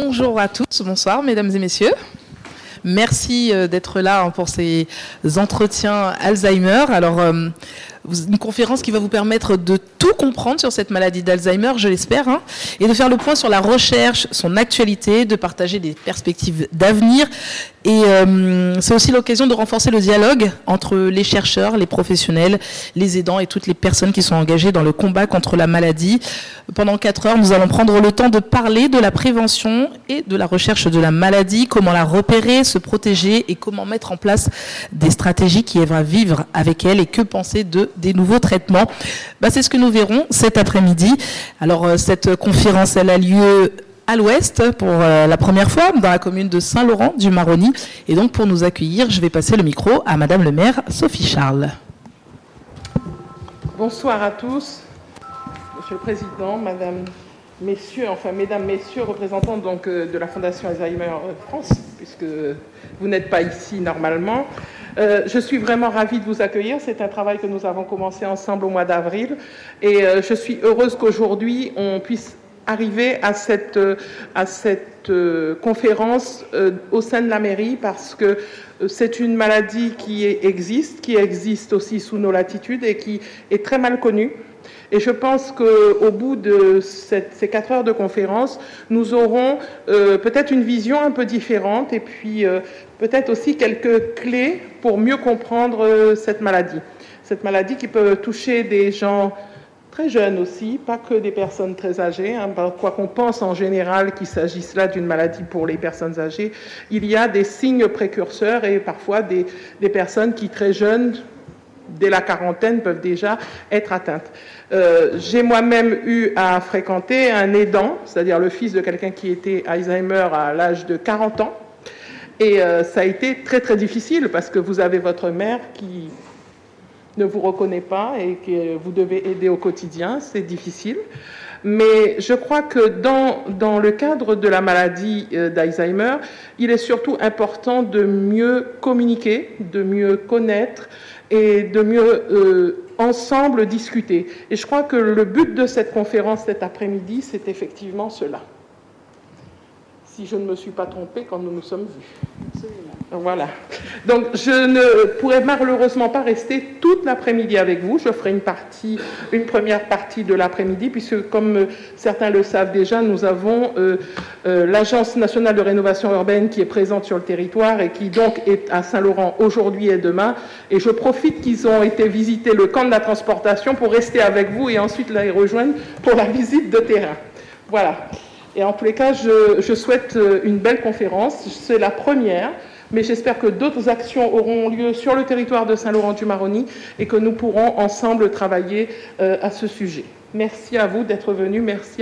Bonjour à tous, bonsoir mesdames et messieurs. Merci d'être là pour ces entretiens Alzheimer. Alors, une conférence qui va vous permettre de tout comprendre sur cette maladie d'Alzheimer, je l'espère, hein, et de faire le point sur la recherche, son actualité, de partager des perspectives d'avenir. Et c'est aussi l'occasion de renforcer le dialogue entre les chercheurs, les professionnels, les aidants et toutes les personnes qui sont engagées dans le combat contre la maladie. Pendant 4 heures, nous allons prendre le temps de parler de la prévention et de la recherche de la maladie, comment la repérer, se protéger et comment mettre en place des stratégies qui aident à vivre avec elle et que penser des nouveaux traitements. C'est ce que nous verrons cet après-midi. Alors, cette conférence, elle a lieu à l'ouest pour la première fois dans la commune de Saint-Laurent-du-Maroni. Et donc, pour nous accueillir, je vais passer le micro à Madame le maire, Sophie Charles. Bonsoir à tous. Monsieur le Président, Mesdames, Messieurs, représentants donc, de la Fondation Alzheimer France, puisque vous n'êtes pas ici normalement. Je suis vraiment ravie de vous accueillir. C'est un travail que nous avons commencé ensemble au mois d'avril. Et je suis heureuse qu'aujourd'hui, on puisse arriver à cette conférence au sein de la mairie, parce que c'est une maladie qui existe aussi sous nos latitudes et qui est très mal connue. Et je pense qu'au bout de ces 4 heures de conférence, nous aurons peut-être une vision un peu différente et puis peut-être aussi quelques clés pour mieux comprendre cette maladie. Cette maladie qui peut toucher des gens très jeunes aussi, pas que des personnes très âgées, hein, quoi qu'on pense en général qu'il s'agisse là d'une maladie pour les personnes âgées. Il y a des signes précurseurs et parfois des personnes qui, très jeunes, dès la quarantaine, peuvent déjà être atteintes. J'ai moi-même eu à fréquenter un aidant, c'est-à-dire le fils de quelqu'un qui était Alzheimer à l'âge de 40 ans. Et ça a été très très difficile parce que vous avez votre mère qui ne vous reconnaît pas et que vous devez aider au quotidien, c'est difficile. Mais je crois que dans le cadre de la maladie d'Alzheimer, il est surtout important de mieux communiquer, de mieux connaître et de mieux ensemble discuter. Et je crois que le but de cette conférence cet après-midi, c'est effectivement cela. Si je ne me suis pas trompée quand nous nous sommes vus. Absolument. Voilà. Donc, je ne pourrai malheureusement pas rester toute l'après-midi avec vous. Je ferai une première partie de l'après-midi, puisque, comme certains le savent déjà, nous avons l'Agence nationale de rénovation urbaine qui est présente sur le territoire et qui donc est à Saint-Laurent aujourd'hui et demain. Et je profite qu'ils ont été visiter le camp de la transportation pour rester avec vous et ensuite les rejoindre pour la visite de terrain. Voilà. Et en tous les cas, je souhaite une belle conférence. C'est la première, mais j'espère que d'autres actions auront lieu sur le territoire de Saint-Laurent-du-Maroni et que nous pourrons ensemble travailler à ce sujet. Merci à vous d'être venus. Merci.